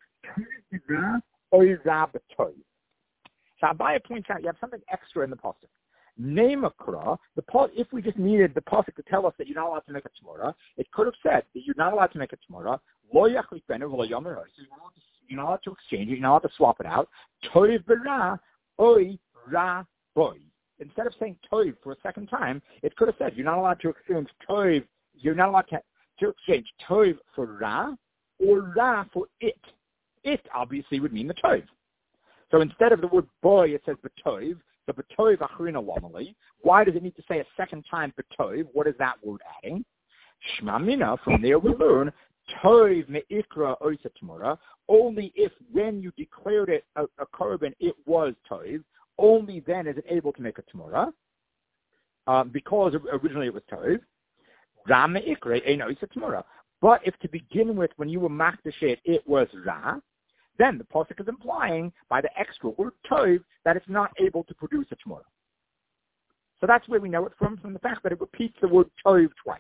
A: oira b'toy." So Abaya points out you have something extra in the pasuk. Name a kra. The if we just needed the pasuk to tell us that you're not allowed to make a tamura, it could have said that you're not allowed to make a tamura. Lo yachli penu v'lo yomer oisay. You're not allowed to exchange it. You're not allowed to swap it out. Toiv b'ra oy ra boy. Instead of saying toiv for a second time, it could have said you're not allowed to exchange toiv. You're not allowed to, to exchange toiv for ra or ra for it. It obviously would mean the toiv. So instead of the word boy, it says betoiv. The betoiv achrina lomali. Why does it need to say a second time betoiv? What is that word adding? Shma mina. From there we learn Tov me'ikra oisa tmura, only if when you declared it a, a korban, it was tov, only then is it able to make a tmura, um, because originally it was tov. Ra me'ikra ein oisa tmura. But if to begin with, when you were makdash it, it was ra, then the pasuk is implying by the extra word tov that it's not able to produce a tmura. So that's where we know it from, from the fact that it repeats the word tov twice.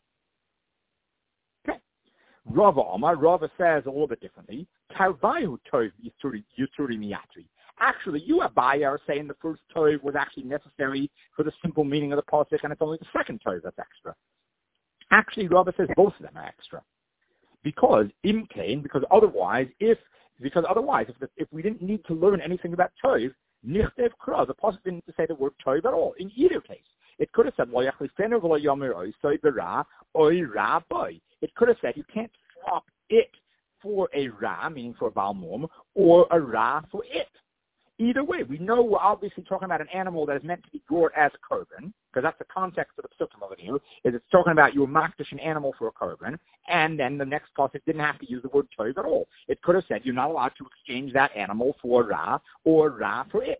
A: Okay. Rava Omar, Rava says a little bit differently. Tarvayu tov yuturi miyatri. Actually, you, Abaya, are saying the first tov was actually necessary for the simple meaning of the pasuk, and it's only the second tov that's extra. Actually, Rava says both of them are extra. Because, imkain, because otherwise, if, because otherwise, if, the, if we didn't need to learn anything about tov, Nichtev kra, the pasuk didn't say the word tov at all. In either case, it could have said lo yachlifenu v'lo yomer oy soy b'ra oy ra boy. It could have said you can't swap it for a ra, meaning for a balmum, or a ra for it. Either way, we know we're obviously talking about an animal that is meant to be gored as a korban, because that's the context of the psukim over here, is it's talking about you makdash an animal for a korban, and then the next pasuk didn't have to use the word tov at all. It could have said you're not allowed to exchange that animal for ra, or ra for it.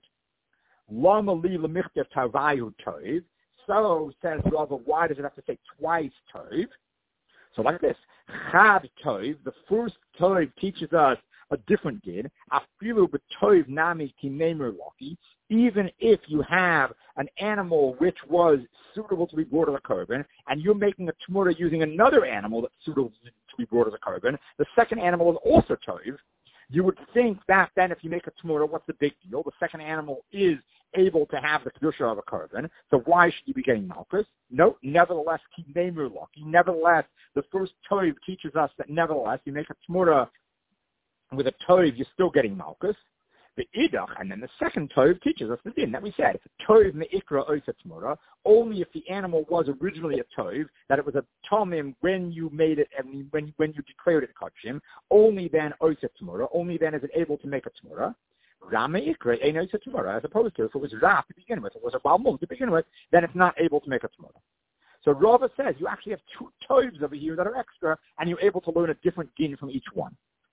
A: Lama li l'michtav tavayu tov. So, says Rava, why does it have to say twice tov? So like this, chad tov, the first tov teaches us a different din, afilu b'tov nami kimemer loki, even if you have an animal which was suitable to be brought as a korban, and you're making a tmura using another animal that's suitable to be brought as a korban, the second animal is also tov. You would think that then if you make a tmura, what's the big deal? The second animal is able to have the kedusha of a korban, so why should you be getting malchus? No, nevertheless, kimemer loki. Nevertheless, the first tov teaches us that nevertheless, you make a tmura with a tov, you're still getting malchus. The idach, and then the second tov teaches us the din that we said, tov me'ikra oisa tmura, only if the animal was originally a tov, that it was a tomim when you made it, and when, when you declared it kachim, only then oisa tmura, only then is it able to make a tmura. Ra me'ikra ein oisa tmura, as opposed to if it was ra to begin with, if it was a balmum to begin with, then it's not able to make a tmura. So Rava says you actually have two tovs over here that are extra, and you're able to learn a different din from each one.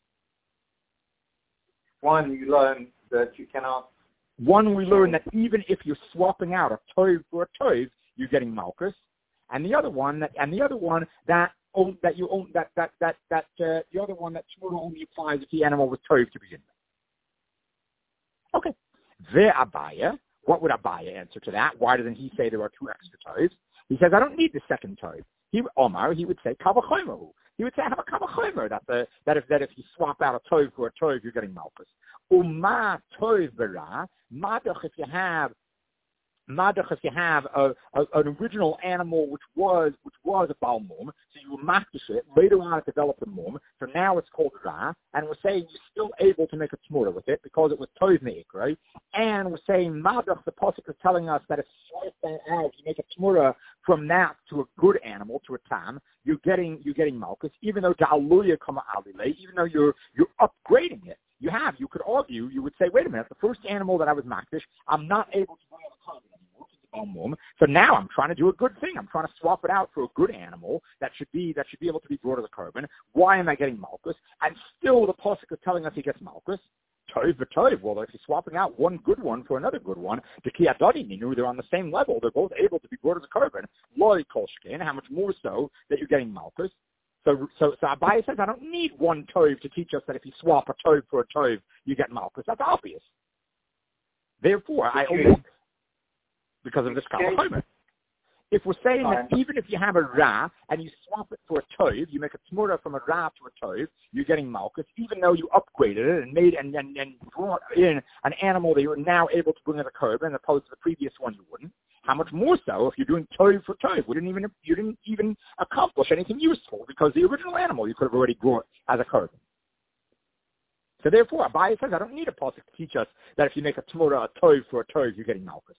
C: One, you learn that you cannot.
A: One, we learn that even if you're swapping out a tov for a tov, you're getting malchus, and the other one that, and the other one that own, that you own that that that that uh, the other one that tmura only applies if the animal was tov to begin with. Okay, the Abaya. What would Abaya answer to that? Why doesn't he say there are two extra tovs? He says I don't need the second tov. He Omar he would say kavachomahu. He would say, I have a kavachomer, that, the, that, if, that if you swap out a tov for a tov, you're getting malchus. Uma tov bara, madach if you have, madach if you have a, a, an original animal which was which was a balmum, so you makdash it, later on it developed a mum, so now it's called ra, and we're saying you're still able to make a tmura with it because it was tov me'ikra, and we're saying madach, the pasuk is telling us that if you slice that out, you make a tmura from that to a good animal, to a tam, you're getting you're getting malchus, even though da'aluya kama alile, even though you're you're upgrading it. You have, you could argue, you would say, wait a minute, the first animal that I was makdash, I'm not able to bring on a korban anymore, which is the balmum, so now I'm trying to do a good thing. I'm trying to swap it out for a good animal that should be that should be able to be brought as a korban. Why am I getting malchus? And still the pasuk is telling us he gets malchus. Tov v'tov. Well, if you're swapping out one good one for another good one, the kiyadadi ninu, they're on the same level. They're both able to be brought as a korban. Loi kolshkin, how much more so that you're getting malchus? So, so, so Abaye says, I don't need one tov to teach us that if you swap a tov for a tov, you get malchus. That's obvious. Therefore, I only, because of this kavachomer. If we're saying that even if you have a ra and you swap it for a tov, you make a tmura from a ra to a tov, you're getting malchus, even though you upgraded it and made and, and, and brought in an animal that you're now able to bring as a korban, as opposed to the previous one you wouldn't. How much more so if you're doing tov for tov? We didn't even you didn't even accomplish anything useful because the original animal you could have already brought as a korban. So therefore, Abaye says I don't need a pasuk to teach us that if you make a tmura a tov for a tov, you're getting malchus.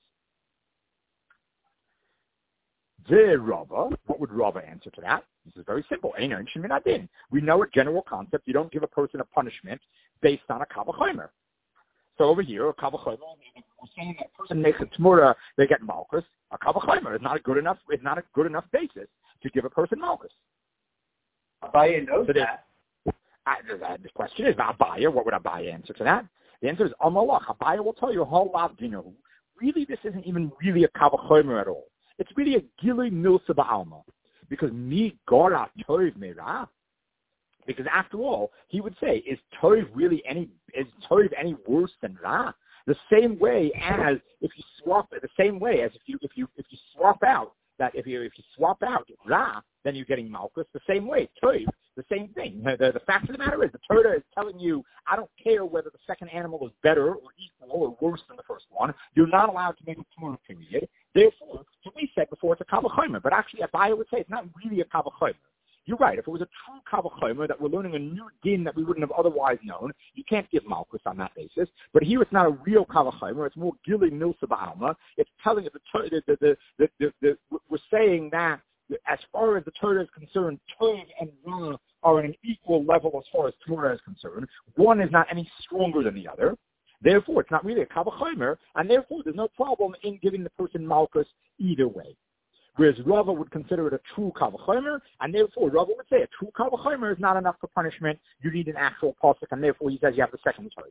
A: The Rava, what would Rava answer to that? This is very simple. We know a general concept. You don't give a person a punishment based on a kavachomer. So over here, a kavachomer, we're saying that person makes a tmura, they get malchus. A kavachomer is not a good enough is not a good enough basis to give a person malchus.
C: Abaye knows
A: so
C: that.
A: Uh, the question is, Abaye, what would Abaye answer to that? The answer is, Amalach. Abaye will tell you a whole lot, you know, really this isn't even really a Kavachomer at all. It's really a Gili Milsa Ba'alma. Because mi Gora Tov Me'ra. Because after all, he would say, is Tov really any, is Tov any worse than Ra? The same way as if you swap it, the same way as if you, if you, if you swap out, that if you, if you swap out Ra, then you're getting Malchus. The same way, Tov, the same thing. The, the, the fact of the matter is, the Torah is telling you, I don't care whether the second animal is better or equal or worse than the first one. You're not allowed to make a Torah period. Therefore, so we said before, it's a Kavachomer. But actually, Abaye would say it's not really a Kavachomer. You're right. If it was a true Kavachomer that we're learning a new din that we wouldn't have otherwise known, you can't give Malchus on that basis. But here it's not a real Kavachomer. It's more Gili Milsa Ba'alma. It's telling you the, the, the, the, the, the, we're saying that as far as the Torah is concerned, Tov and Ra are on an equal level as far as Torah is concerned. One is not any stronger than the other. Therefore, it's not really a Kavachomer, and therefore there's no problem in giving the person Malchus either way. Whereas Rava would consider it a true Kavachomer, and therefore Rava would say a true Kavachomer is not enough for punishment. You need an actual pasuk, and therefore he says you have the second choice.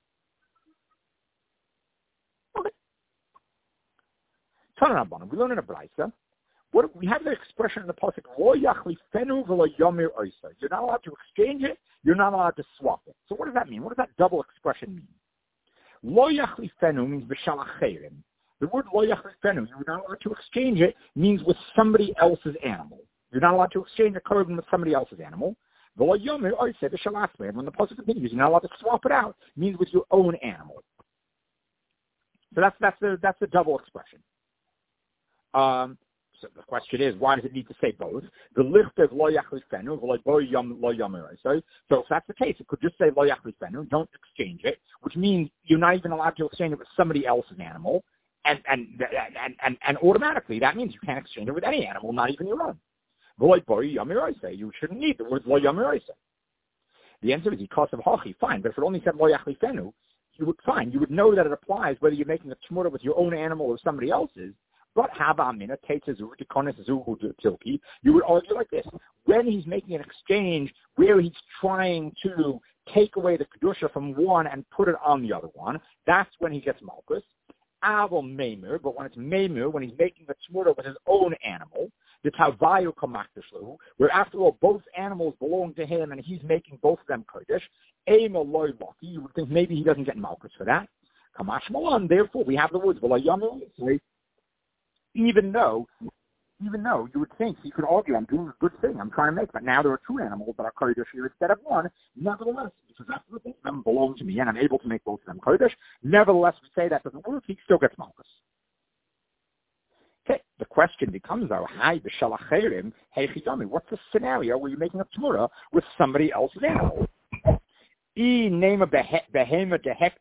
A: Okay. Tanarabbanan, we learn in a brayso. What we have the expression in the pasuk Lo Yachli Fenu V'Lo Yomir Oisa. You're not allowed to exchange it. You're not allowed to swap it. So what does that mean? What does that double expression mean? Lo Yachli Fenu means b'shalacherim. The word lo yachlifenu, you're not allowed to exchange it, means with somebody else's animal. You're not allowed to exchange a korban with somebody else's animal. V'lo yomer oiseh b'shalasme. When the pasuk continues, you're not allowed to swap it out, means with your own animal. So that's that's the that's the double expression. Um, so the question is, why does it need to say both? The licht of lo yachlifenu, v'lo yomer oiseh. So if that's the case, it could just say lo yachlifenu, don't exchange it, which means you're not even allowed to exchange it with somebody else's animal. And, and and and and automatically, that means you can't exchange it with any animal, not even your own. You shouldn't need the word lo yamiraisa. The answer is because of hachi, fine. But if it only said lo yachlifenu, you would fine. You would know that it applies whether you're making a tmura with your own animal or somebody else's. But habamina teitzazu tikonesazu tilki. You would argue like this: when he's making an exchange where he's trying to take away the kedusha from one and put it on the other one, that's when he gets malchus. Avol Meimer, but when it's Meimer, when he's making a tzmura with his own animal, the Tavayu Kamakdishlu, where after all both animals belong to him and he's making both of them Kurdish, Eimel Loy Lucky, you would think maybe he doesn't get Malchus for that. Kamash Malan, therefore we have the words V'Layamu, even though even though you would think he could argue, I'm doing a good thing, I'm trying to make, but now there are two animals that are Kurdish here instead of one. Nevertheless, because after both of them belong to me and I'm able to make both of them Kurdish, nevertheless, we say that doesn't work, he still gets Malchus. Okay, the question becomes, though, Hi, b'shalacherim, hey chidami, what's the scenario where you're making a Tmura with somebody else's animal? Are you talking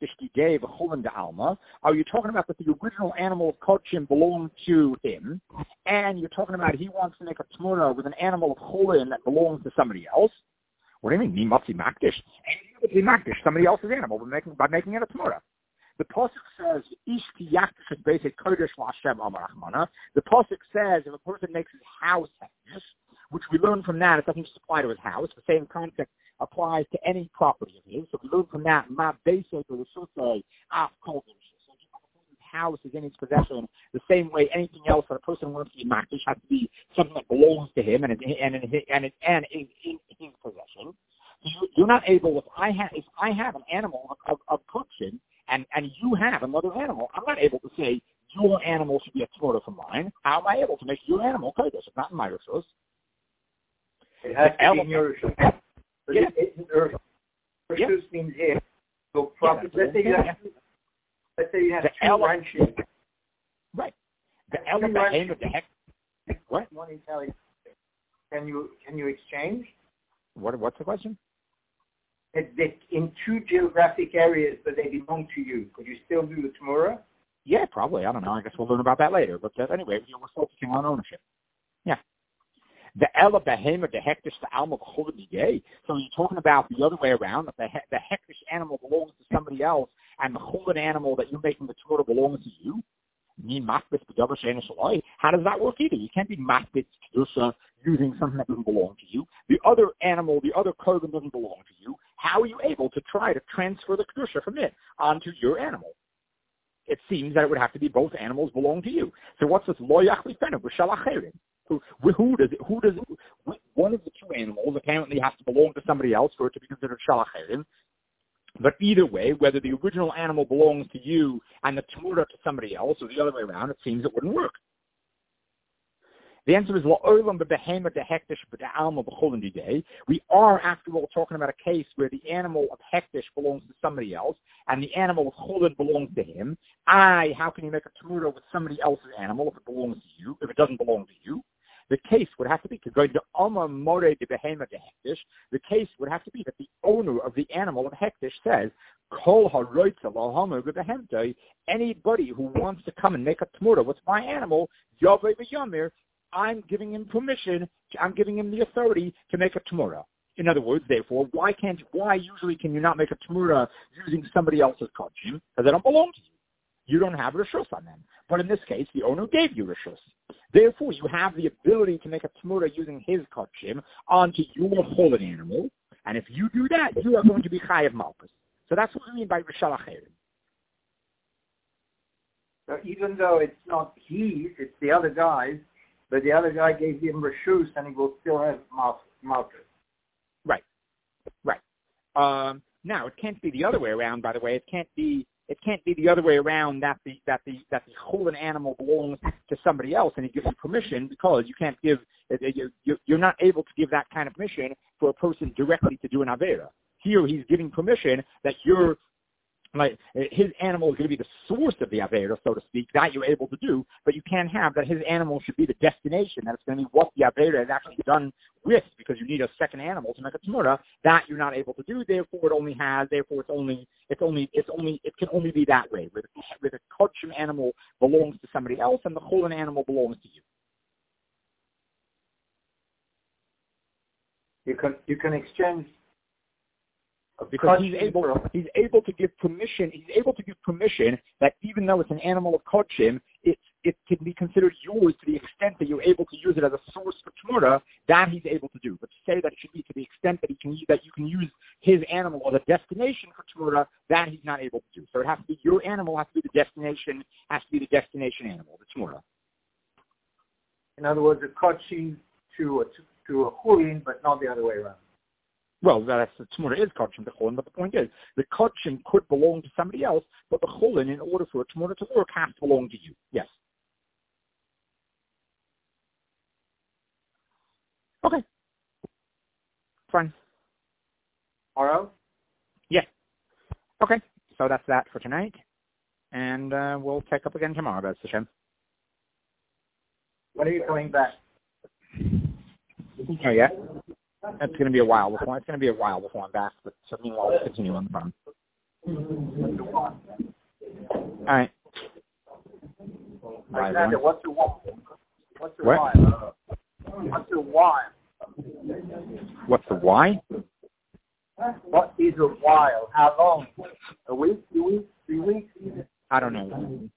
A: about that the original animal of Kodshim belonged to him, and you're talking about he wants to make a tmura with an animal of Cholin that belongs to somebody else? What do you mean? Matzi Makdish. Makdish, somebody else's animal, by making, by making it a tmura. The pasuk says, "Ish ki yakdish is basic kodesh la'Hashem amar Achmana." The pasuk says if a person makes his house hekdesh, which we learn from that, it doesn't just apply to his house. The same concept applies to any property of his. So we learn from that, ma basic or the shusay af kodesh. So if a person's house is in his possession, the same way anything else that a person wants to be makdish has to be something that belongs to him and is and and and, and, and is in his possession. So you're not able. If I have if I have an animal of of Kodshim, And, and you have another animal, I'm not able to say your animal should be a tmura from mine. How am I able to make your animal kodesh? It's not in my rishus.
C: It has to be in your rishus. But
A: yeah.
C: it isn't rishus. Rishus yeah. means here. So property, yeah, let's, say you have, yeah. let's say you have the two ele- ranches.
A: Right. The element of the heck. What?
C: One Italian. Can you, can you exchange?
A: What? What's the question?
C: In two geographic areas, but they belong to you. Could you still do the Tmura?
A: Yeah, probably. I don't know. I guess we'll learn about that later. But uh, anyway, we're focusing on ownership. Yeah. The Ella Behema, the Hektish, the Alma B'Cholim. So you're talking about the other way around, that the, he- the Hektish animal belongs to somebody else, and the Cholim animal that you're making the Tmura belongs to you. How does that work either? You can't be Makbit Kedusha using something that doesn't belong to you. The other animal, the other korban doesn't belong to you. How are you able to try to transfer the kedusha from it onto your animal? It seems that it would have to be both animals belong to you. So what's this lo yachlifenu b'shel acherim? Who, who does it, who does it, one of the two animals apparently has to belong to somebody else for it to be considered shel acherim. But either way, whether the original animal belongs to you and the tamura to somebody else, or the other way around, it seems it wouldn't work. The answer is, we are, after all, talking about a case where the animal of hektish belongs to somebody else, and the animal of cholin belongs to him. I, how can you make a tamura with somebody else's animal if it belongs to you, if it doesn't belong to you? The case would have to be, going to Amma More de Behema de Hektish, the case would have to be that the owner of the animal of Hektish says, Kol HaRoitza Lahamu Behemtai, anybody who wants to come and make a tamura with my animal, Yaveh V'Yamir, I'm giving him permission, I'm giving him the authority to make a tamura. In other words, therefore, why can't, why usually can you not make a tamura using somebody else's kodshim? Because they don't belong to you. You don't have reshus on them. But in this case, the owner gave you reshus. Therefore, you have the ability to make a tamura using his kodshim onto your cholin animal. And if you do that, you are going to be chayav malchus. So that's what we mean by rishal acherim.
C: So even though it's not he, it's the other guys, but the other guy gave him reshus, and he will still have malchus.
A: Right, right. Um, now it can't be the other way around. By the way, it can't be. It can't be the other way around that the that the that the cholin animal belongs to somebody else, and he gives you permission, because you can't give. You you're not able to give that kind of permission for a person directly to do an avera. Here, he's giving permission that you're. Like his animal is going to be the source of the avera, so to speak, that you're able to do, but you can't have that his animal should be the destination, that it's going to be what the avera is actually done with, because you need a second animal to make a tamura. That you're not able to do. Therefore, it only has. Therefore, it's only. It's only. It's only. It can only be that way, where the, where the kodshim animal belongs to somebody else and the cholin animal belongs to you.
C: You can. You can exchange.
A: Because he's able, he's able to give permission. He's able to give permission that even though it's an animal of kodshim, it it can be considered yours to the extent that you're able to use it as a source for tamura. That he's able to do. But to say that it should be to the extent that he can that you can use his animal as a destination for tamura, that he's not able to do. So it has to be your animal has to be the destination. Has to be the destination animal, the tamura.
C: In other words, a kodshim to a to a chulin, but not the other way around.
A: Well, that's the tamura is kodshim to cholin, but the point is, the kodshim could belong to somebody else, but the cholin, in order for a tamura to work, has to belong to you. Yes. Okay. Fine.
C: Tomorrow?
A: Yeah. Okay. So that's that for tonight, and uh, we'll take up again tomorrow, Bez Hashem.
C: When are you coming back?
A: Oh yeah. It's going to be a while before. It's going to be a while before I'm back, but so meanwhile, we'll continue on the phone. All right. Bye,
C: Alexander, what's the while? What's the
A: what?
C: while? What's the while?
A: What's the why?
C: What is a while? How long? A week? Two weeks? Three weeks?
A: I don't know.